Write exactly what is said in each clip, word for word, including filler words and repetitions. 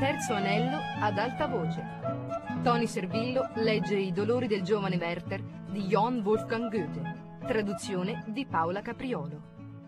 Terzo anello ad alta voce. Tony Servillo legge I dolori del giovane Werther di Johann Wolfgang Goethe. Traduzione di Paola Capriolo.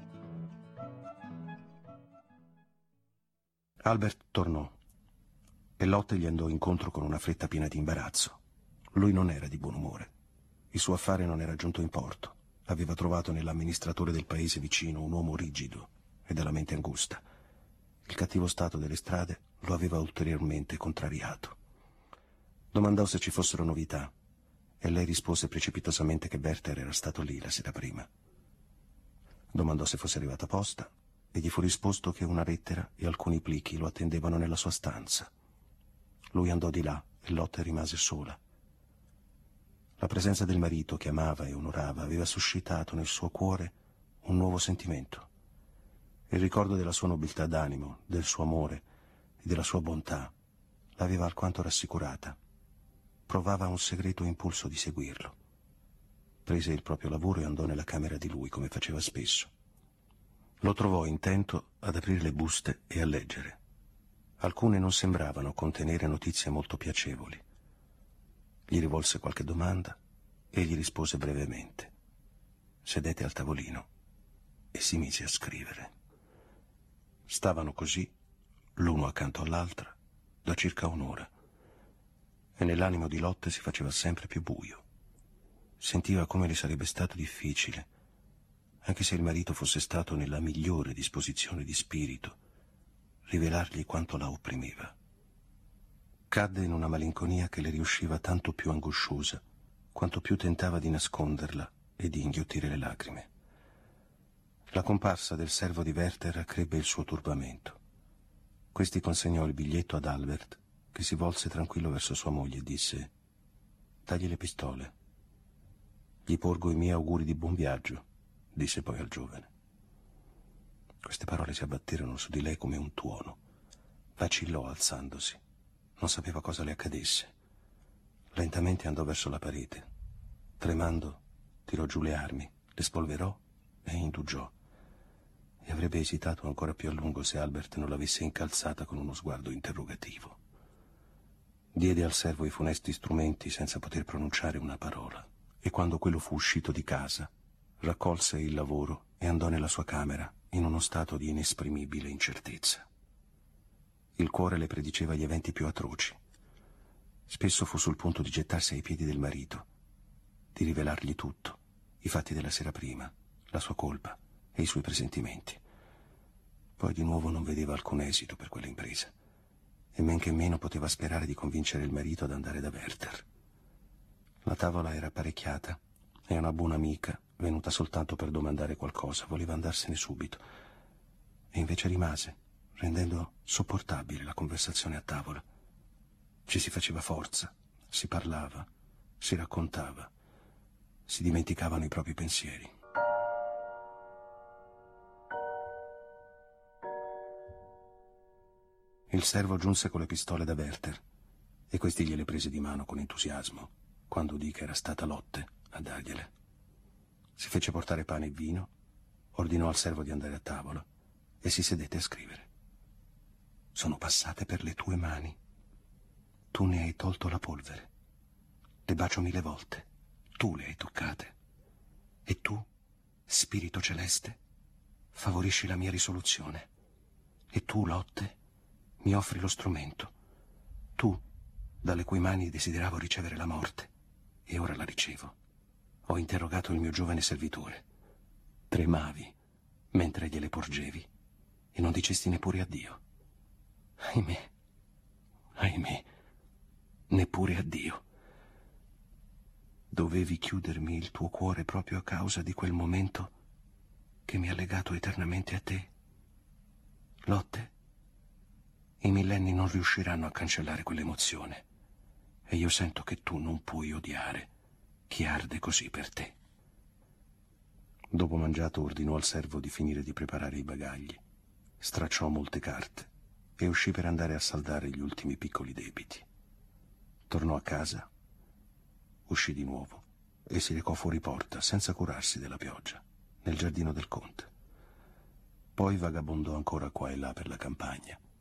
Albert tornò e Lotte gli andò incontro con una fretta piena di imbarazzo. Lui non era di buon umore. Il suo affare non era giunto in porto. Aveva trovato nell'amministratore del paese vicino un uomo rigido e dalla mente angusta. Il cattivo stato delle strade lo aveva ulteriormente contrariato. Domandò se ci fossero novità e lei rispose precipitosamente che Werther era stato lì la sera prima. Domandò se fosse arrivata posta e gli fu risposto che una lettera e alcuni plichi lo attendevano nella sua stanza. Lui andò di là e Lotte rimase sola. La presenza del marito che amava e onorava aveva suscitato nel suo cuore un nuovo sentimento. Il ricordo della sua nobiltà d'animo, del suo amore e della sua bontà l'aveva alquanto rassicurata. Provava un segreto impulso di seguirlo. Prese il proprio lavoro e andò nella camera di lui, come faceva spesso. Lo trovò intento ad aprire le buste e a leggere. Alcune non sembravano contenere notizie molto piacevoli. Gli rivolse qualche domanda e gli rispose brevemente. Sedette al tavolino e si mise a scrivere. Stavano così, l'uno accanto all'altra, da circa un'ora, e nell'animo di Lotte si faceva sempre più buio. Sentiva come le sarebbe stato difficile, anche se il marito fosse stato nella migliore disposizione di spirito, rivelargli quanto la opprimeva. Cadde in una malinconia che le riusciva tanto più angosciosa, quanto più tentava di nasconderla e di inghiottire le lacrime. La comparsa del servo di Werther accrebbe il suo turbamento. Questi consegnò il biglietto ad Albert, che si volse tranquillo verso sua moglie e disse: «Dagli le pistole». «Gli porgo i miei auguri di buon viaggio», disse poi al giovane. Queste parole si abbatterono su di lei come un tuono. Vacillò alzandosi. Non sapeva cosa le accadesse. Lentamente andò verso la parete. Tremando, tirò giù le armi, le spolverò e indugiò. E avrebbe esitato ancora più a lungo se Albert non l'avesse incalzata con uno sguardo interrogativo. Diede al servo i funesti strumenti senza poter pronunciare una parola. E quando quello fu uscito di casa, raccolse il lavoro e andò nella sua camera in uno stato di inesprimibile incertezza. Il cuore le prediceva gli eventi più atroci. Spesso fu sul punto di gettarsi ai piedi del marito, di rivelargli tutto, i fatti della sera prima, la sua colpa e i suoi presentimenti. Poi di nuovo non vedeva alcun esito per quell'impresa, e men che meno poteva sperare di convincere il marito ad andare da Werther. La tavola era apparecchiata e una buona amica, venuta soltanto per domandare qualcosa, voleva andarsene subito, e invece rimase, rendendo sopportabile la conversazione a tavola. Ci si faceva forza, si parlava, si raccontava, si dimenticavano i propri pensieri. Il servo giunse con le pistole da Werther e questi gliele prese di mano con entusiasmo quando udì che era stata Lotte a dargliele. Si fece portare pane e vino, ordinò al servo di andare a tavola e si sedette a scrivere. «Sono passate per le tue mani. Tu ne hai tolto la polvere. Le bacio mille volte. Tu le hai toccate. E tu, spirito celeste, favorisci la mia risoluzione. E tu, Lotte, mi offri lo strumento. Tu, dalle cui mani desideravo ricevere la morte, e ora la ricevo. Ho interrogato il mio giovane servitore. Tremavi mentre gliele porgevi e non dicesti neppure addio. Ahimè, ahimè, neppure addio. Dovevi chiudermi il tuo cuore proprio a causa di quel momento che mi ha legato eternamente a te. Lotte, i millenni non riusciranno a cancellare quell'emozione e io sento che tu non puoi odiare chi arde così per te». Dopo mangiato ordinò al servo di finire di preparare i bagagli, stracciò molte carte e uscì per andare a saldare gli ultimi piccoli debiti. Tornò a casa, uscì di nuovo e si recò fuori porta senza curarsi della pioggia, nel giardino del conte. Poi vagabondò ancora qua e là per la campagna,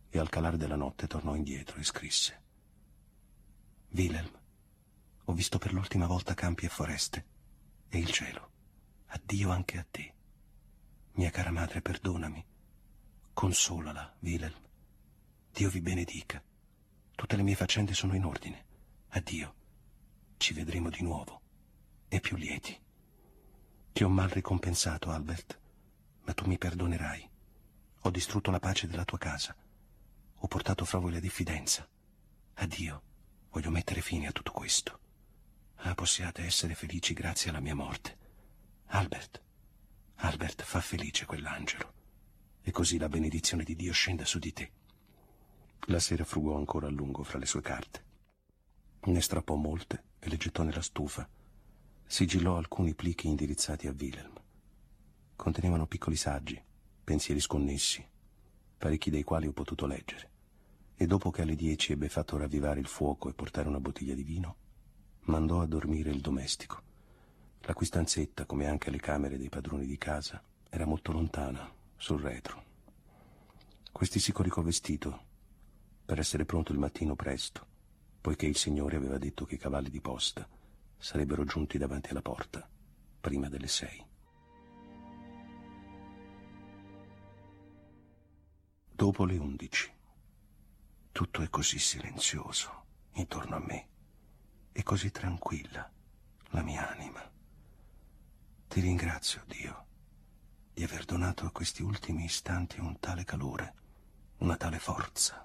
e al calare della notte tornò indietro e scrisse: Wilhelm, ho visto per l'ultima volta campi e foreste e il cielo. Addio anche a te. Mia cara madre, perdonami. Consolala, Wilhelm. Dio vi benedica. Tutte le mie faccende sono in ordine. Addio. Ci vedremo di nuovo e più lieti. Ti ho mal ricompensato, Albert, ma tu mi perdonerai. Ho distrutto la pace della tua casa. Ho portato fra voi la diffidenza. Addio. Voglio mettere fine a tutto questo. Ah, possiate essere felici grazie alla mia morte. Albert, Albert, fa felice quell'angelo. E così la benedizione di Dio scenda su di te. La sera frugò ancora a lungo fra le sue carte. Ne strappò molte e le gettò nella stufa. Sigillò alcuni plichi indirizzati a Wilhelm. Contenevano piccoli saggi, pensieri sconnessi, parecchi dei quali ho potuto leggere. E dopo che alle dieci ebbe fatto ravvivare il fuoco e portare una bottiglia di vino, mandò a dormire il domestico. La cui stanzetta, come anche le camere dei padroni di casa, era molto lontana, sul retro. Questi si coricò vestito per essere pronto il mattino presto, poiché il Signore aveva detto che i cavalli di posta sarebbero giunti davanti alla porta prima delle sei. Dopo le undici. Tutto è così silenzioso intorno a me e così tranquilla la mia anima. Ti ringrazio, Dio, di aver donato a questi ultimi istanti un tale calore, una tale forza.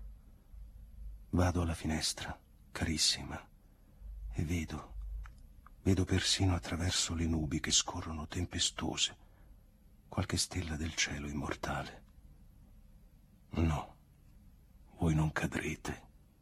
Vado alla finestra, carissima, e vedo, vedo persino attraverso le nubi che scorrono tempestose, qualche stella del cielo immortale. No. Voi non cadrete.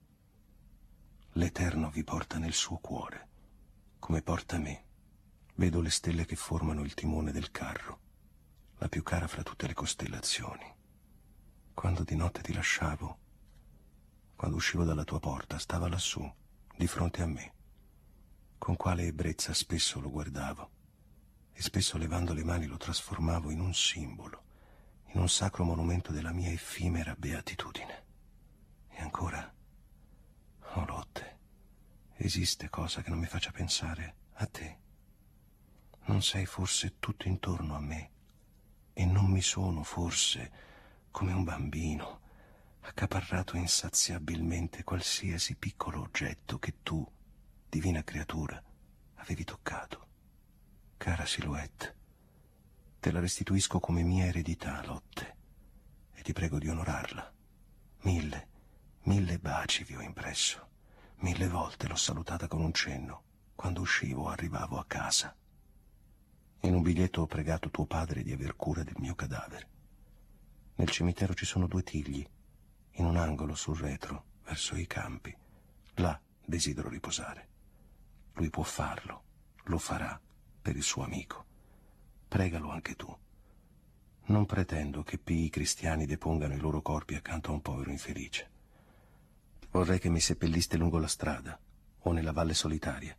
L'Eterno vi porta nel suo cuore, come porta me. Vedo le stelle che formano il timone del carro, la più cara fra tutte le costellazioni. Quando di notte ti lasciavo, quando uscivo dalla tua porta, stava lassù, di fronte a me. Con quale ebbrezza spesso lo guardavo, e spesso levando le mani lo trasformavo in un simbolo, in un sacro monumento della mia effimera beatitudine. E ancora, oh Lotte, esiste cosa che non mi faccia pensare a te? Non sei forse tutto intorno a me e non mi sono forse come un bambino accaparrato insaziabilmente qualsiasi piccolo oggetto che tu, divina creatura, avevi toccato? Cara Silhouette, te la restituisco come mia eredità, Lotte, e ti prego di onorarla. Mille Mille baci vi ho impresso, mille volte l'ho salutata con un cenno, quando uscivo o arrivavo a casa. In un biglietto ho pregato tuo padre di aver cura del mio cadavere. Nel cimitero ci sono due tigli, in un angolo sul retro, verso i campi. Là desidero riposare. Lui può farlo, lo farà per il suo amico. Pregalo anche tu. Non pretendo che pii cristiani depongano i loro corpi accanto a un povero infelice. Vorrei che mi seppelliste lungo la strada o nella valle solitaria,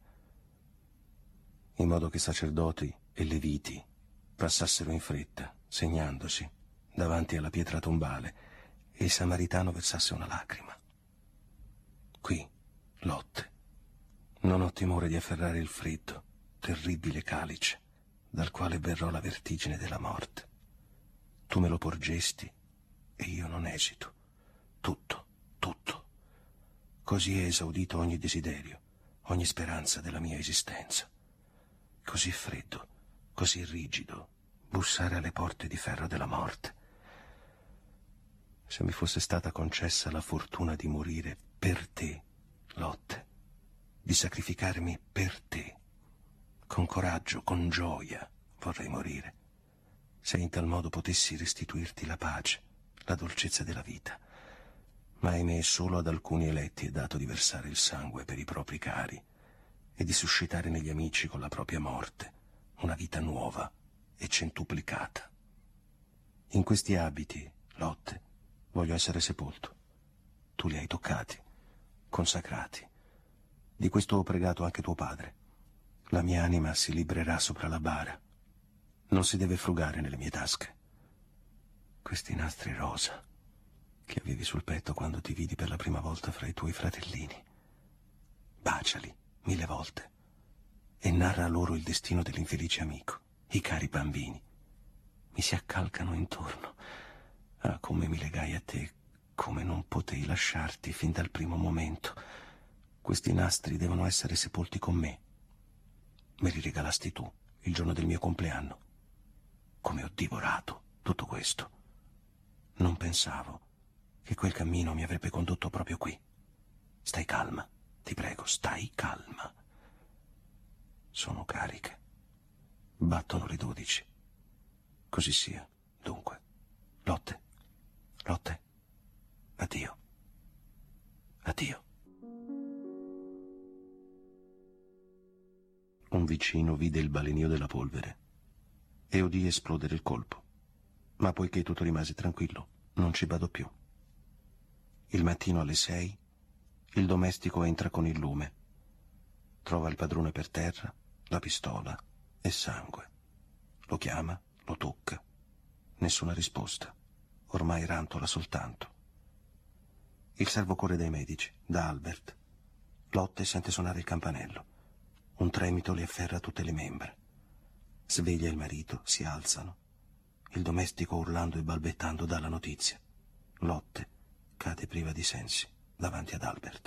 in modo che sacerdoti e leviti passassero in fretta, segnandosi davanti alla pietra tombale, e il samaritano versasse una lacrima. Qui, Lotte, non ho timore di afferrare il freddo, terribile calice dal quale berrò la vertigine della morte. Tu me lo porgesti e io non esito. Tutto, tutto. Così è esaudito ogni desiderio, ogni speranza della mia esistenza. Così freddo, così rigido, bussare alle porte di ferro della morte. Se mi fosse stata concessa la fortuna di morire per te, Lotte, di sacrificarmi per te, con coraggio, con gioia vorrei morire, se in tal modo potessi restituirti la pace, la dolcezza della vita. Ma ahimè solo ad alcuni eletti è dato di versare il sangue per i propri cari e di suscitare negli amici con la propria morte una vita nuova e centuplicata. In questi abiti, Lotte, voglio essere sepolto. Tu li hai toccati, consacrati. Di questo ho pregato anche tuo padre. La mia anima si librerà sopra la bara. Non si deve frugare nelle mie tasche. Questi nastri rosa, che avevi sul petto quando ti vidi per la prima volta fra i tuoi fratellini. Baciali mille volte e narra loro il destino dell'infelice amico, i cari bambini. Mi si accalcano intorno. Ah, come mi legai a te, come non potei lasciarti fin dal primo momento. Questi nastri devono essere sepolti con me. Me li regalasti tu, il giorno del mio compleanno. Come ho divorato tutto questo. Non pensavo che quel cammino mi avrebbe condotto proprio qui. Stai calma, ti prego, stai calma. Sono cariche. Battono le dodici. Così sia, dunque. Lotte, Lotte, addio. Addio. Un vicino vide il balenio della polvere e udì esplodere il colpo. Ma poiché tutto rimase tranquillo, non ci vado più. Il mattino alle sei, il domestico entra con il lume. Trova il padrone per terra, la pistola e sangue. Lo chiama, lo tocca. Nessuna risposta. Ormai rantola soltanto. Il servo corre dai medici, da Albert. Lotte sente suonare il campanello. Un tremito le afferra tutte le membra. Sveglia il marito, si alzano. Il domestico urlando e balbettando dà la notizia. Lotte cade priva di sensi davanti ad Albert.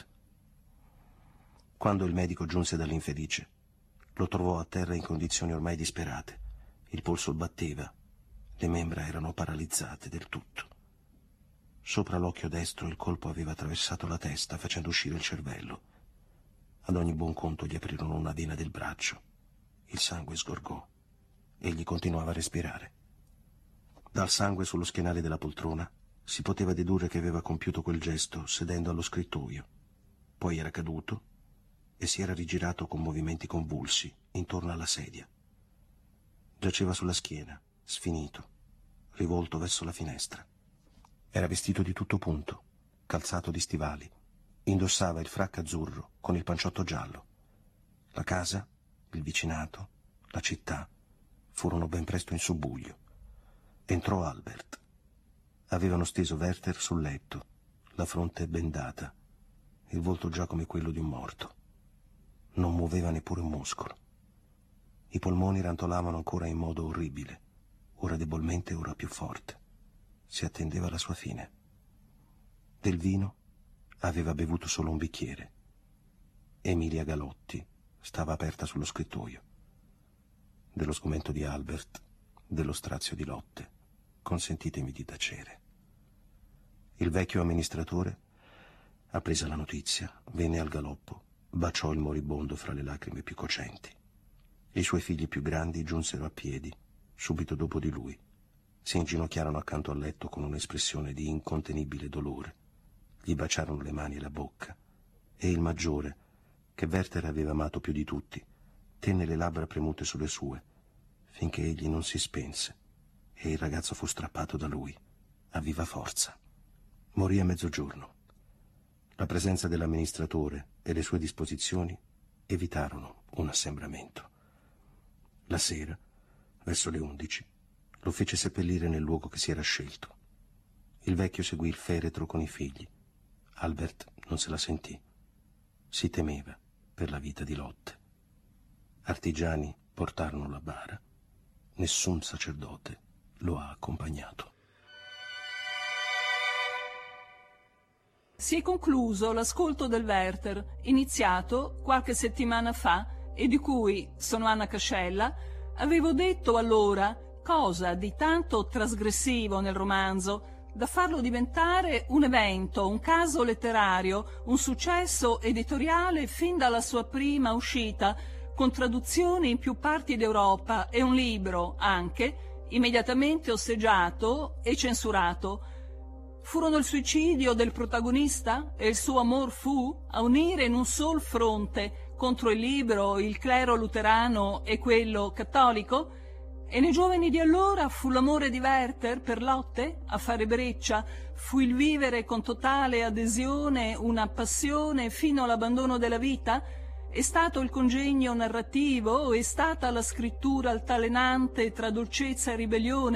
Quando il medico giunse dall'infelice, lo trovò a terra in condizioni ormai disperate. Il polso batteva, le membra erano paralizzate del tutto. Sopra l'occhio destro il colpo aveva attraversato la testa, facendo uscire il cervello. Ad ogni buon conto gli aprirono una vena del braccio. Il sangue sgorgò. Egli continuava a respirare. Dal sangue sullo schienale della poltrona si poteva dedurre che aveva compiuto quel gesto sedendo allo scrittoio. Poi era caduto e si era rigirato con movimenti convulsi intorno alla sedia. Giaceva sulla schiena, sfinito, rivolto verso la finestra. Era vestito di tutto punto, calzato di stivali. Indossava il frac azzurro con il panciotto giallo. La casa, il vicinato, la città furono ben presto in subbuglio. Entrò Albert. Avevano steso Werther sul letto, la fronte bendata, il volto già come quello di un morto. Non muoveva neppure un muscolo. I polmoni rantolavano ancora in modo orribile, ora debolmente, ora più forte. Si attendeva la sua fine. Del vino aveva bevuto solo un bicchiere. Emilia Galotti stava aperta sullo scrittoio. Dello sgomento di Albert, dello strazio di Lotte, consentitemi di tacere. Il vecchio amministratore, appresa la notizia, venne al galoppo, baciò il moribondo fra le lacrime più cocenti. I suoi figli più grandi giunsero a piedi, subito dopo di lui. Si inginocchiarono accanto al letto con un'espressione di incontenibile dolore. Gli baciarono le mani e la bocca, e il maggiore, che Werther aveva amato più di tutti, tenne le labbra premute sulle sue, finché egli non si spense, e il ragazzo fu strappato da lui, a viva forza. Morì a mezzogiorno. La presenza dell'amministratore e le sue disposizioni evitarono un assembramento. La sera, verso le undici, lo fece seppellire nel luogo che si era scelto. Il vecchio seguì il feretro con i figli. Albert non se la sentì. Si temeva per la vita di Lotte. Artigiani portarono la bara. Nessun sacerdote lo ha accompagnato. Si è concluso l'ascolto del Werther, iniziato qualche settimana fa e di cui, sono Anna Cascella, avevo detto allora cosa di tanto trasgressivo nel romanzo da farlo diventare un evento, un caso letterario, un successo editoriale fin dalla sua prima uscita, con traduzioni in più parti d'Europa e un libro, anche, immediatamente osteggiato e censurato. Furono il suicidio del protagonista e il suo amor fu a unire in un sol fronte contro il libro il clero luterano e quello cattolico? E nei giovani di allora fu l'amore di Werther per Lotte a fare breccia, fu il vivere con totale adesione una passione fino all'abbandono della vita? È stato il congegno narrativo? È stata la scrittura altalenante tra dolcezza e ribellione?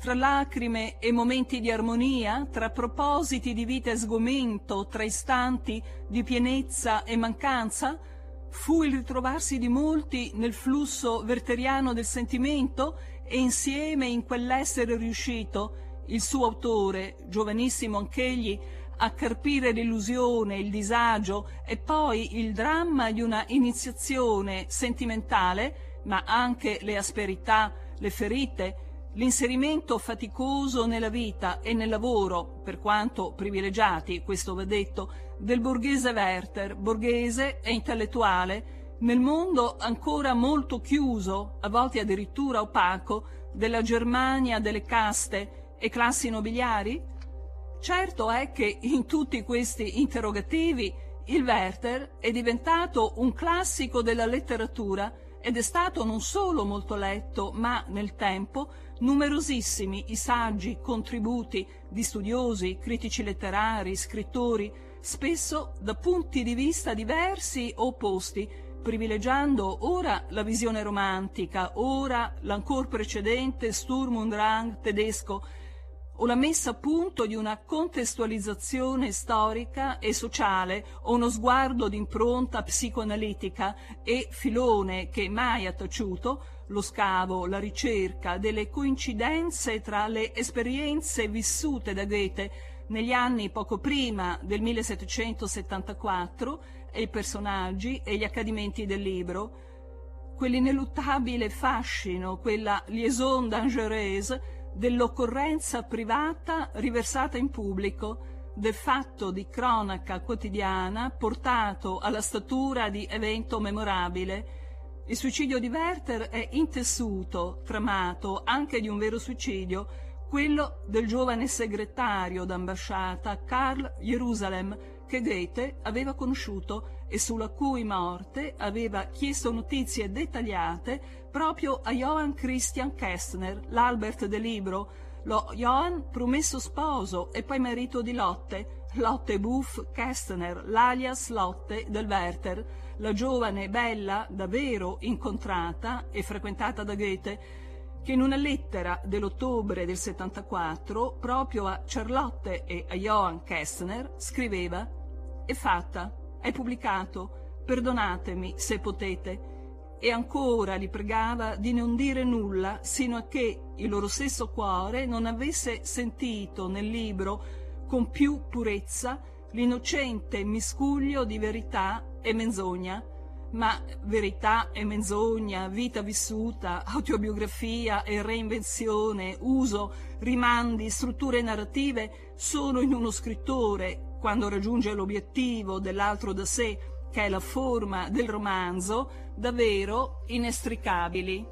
tra lacrime e momenti di armonia, tra propositi di vita e sgomento, tra istanti di pienezza e mancanza? Fu il ritrovarsi di molti nel flusso wertheriano del sentimento e insieme in quell'essere riuscito il suo autore, giovanissimo anch'egli, a carpire l'illusione, il disagio e poi il dramma di una iniziazione sentimentale, ma anche le asperità, le ferite, l'inserimento faticoso nella vita e nel lavoro, per quanto privilegiati, questo va detto, del borghese Werther, borghese e intellettuale, nel mondo ancora molto chiuso, a volte addirittura opaco, della Germania delle caste e classi nobiliari? Certo è che in tutti questi interrogativi il Werther è diventato un classico della letteratura ed è stato non solo molto letto, ma nel tempo numerosissimi i saggi, contributi di studiosi, critici letterari, scrittori, spesso da punti di vista diversi o opposti, privilegiando ora la visione romantica, ora l'ancor precedente Sturm und Drang tedesco, o la messa a punto di una contestualizzazione storica e sociale o uno sguardo d'impronta psicoanalitica e filone che mai ha taciuto, lo scavo, la ricerca delle coincidenze tra le esperienze vissute da Goethe negli anni poco prima del millesettecentosettantaquattro e i personaggi e gli accadimenti del libro, quell'ineluttabile fascino, quella liaison dangereuse dell'occorrenza privata riversata in pubblico, del fatto di cronaca quotidiana portato alla statura di evento memorabile. Il suicidio di Werther è intessuto, tramato anche di un vero suicidio, quello del giovane segretario d'ambasciata Karl Jerusalem, che Goethe aveva conosciuto e sulla cui morte aveva chiesto notizie dettagliate proprio a Johann Christian Kästner, l'Albert del libro, lo Johann promesso sposo e poi marito di Lotte, Lotte Buff Kästner, l'alias Lotte del Werther, la giovane bella davvero incontrata e frequentata da Goethe, che in una lettera dell'ottobre del settantaquattro proprio a Charlotte e a Johann Kästner scriveva: «È fatta, è pubblicato, perdonatemi se potete». E ancora li pregava di non dire nulla sino a che il loro stesso cuore non avesse sentito nel libro con più purezza l'innocente miscuglio di verità e menzogna. Ma verità e menzogna, vita vissuta, autobiografia e reinvenzione, uso, rimandi, strutture narrative sono in uno scrittore, quando raggiunge l'obiettivo dell'altro da sé, che è la forma del romanzo, davvero inestricabili.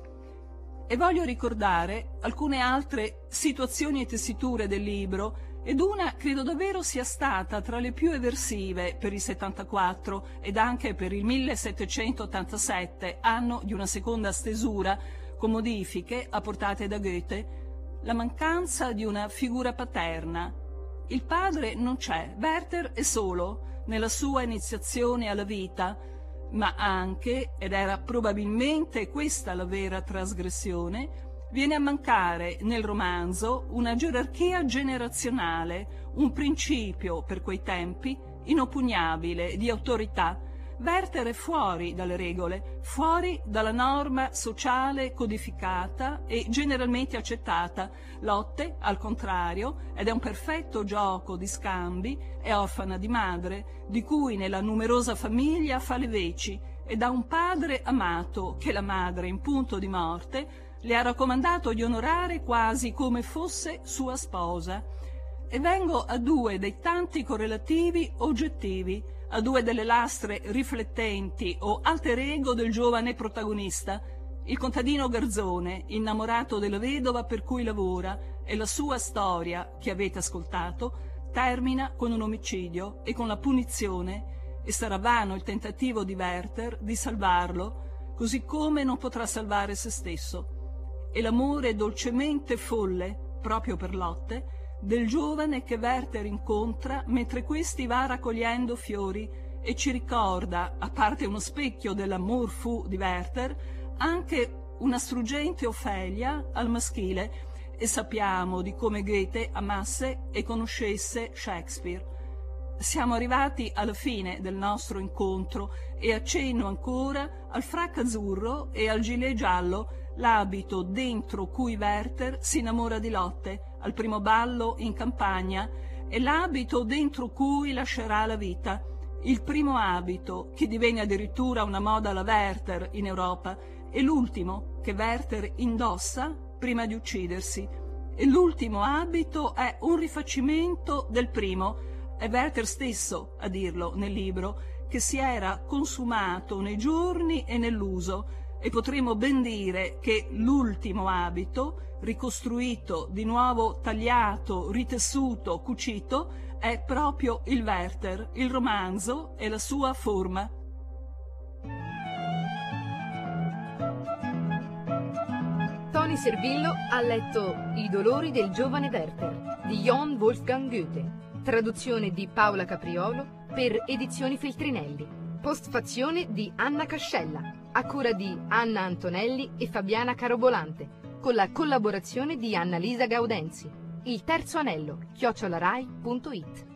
E voglio ricordare alcune altre situazioni e tessiture del libro, ed una credo davvero sia stata tra le più eversive per il settantaquattro ed anche per il millesettecentottantasette, anno di una seconda stesura, con modifiche apportate da Goethe, la mancanza di una figura paterna. Il padre non c'è, Werther è solo nella sua iniziazione alla vita, ma anche, ed era probabilmente questa la vera trasgressione, viene a mancare nel romanzo una gerarchia generazionale, un principio, per quei tempi, inoppugnabile di autorità. Werther è fuori dalle regole, fuori dalla norma sociale codificata e generalmente accettata. Lotte, al contrario, ed è un perfetto gioco di scambi, è orfana di madre, di cui nella numerosa famiglia fa le veci, ed ha un padre amato che la madre, in punto di morte, le ha raccomandato di onorare quasi come fosse sua sposa. E vengo a due dei tanti correlativi oggettivi, a due delle lastre riflettenti o alter ego del giovane protagonista, il contadino Garzone, innamorato della vedova per cui lavora, e la sua storia, che avete ascoltato, termina con un omicidio e con la punizione, e sarà vano il tentativo di Werther di salvarlo, così come non potrà salvare se stesso. E l'amore dolcemente folle, proprio per Lotte, del giovane che Werther incontra mentre questi va raccogliendo fiori e ci ricorda, a parte uno specchio dell'amour fou di Werther, anche una struggente Ofelia al maschile e sappiamo di come Goethe amasse e conoscesse Shakespeare. Siamo arrivati alla fine del nostro incontro e accenno ancora al frac azzurro e al gilet giallo, l'abito dentro cui Werther si innamora di Lotte al primo ballo in campagna e l'abito dentro cui lascerà la vita. Il primo abito, che divenne addirittura una moda alla Werther in Europa, e l'ultimo che Werther indossa prima di uccidersi. E l'ultimo abito è un rifacimento del primo. È Werther stesso a dirlo nel libro, che si era consumato nei giorni e nell'uso, e potremmo ben dire che l'ultimo abito, ricostruito, di nuovo tagliato, ritessuto, cucito, è proprio il Werther, il romanzo e la sua forma. Tony Servillo ha letto I dolori del giovane Werther di Johann Wolfgang Goethe, traduzione di Paola Capriolo per Edizioni Feltrinelli, postfazione di Anna Cascella, a cura di Anna Antonelli e Fabiana Carobolante, con la collaborazione di Annalisa Gaudenzi. Il terzo anello, chiocciolarai punto it.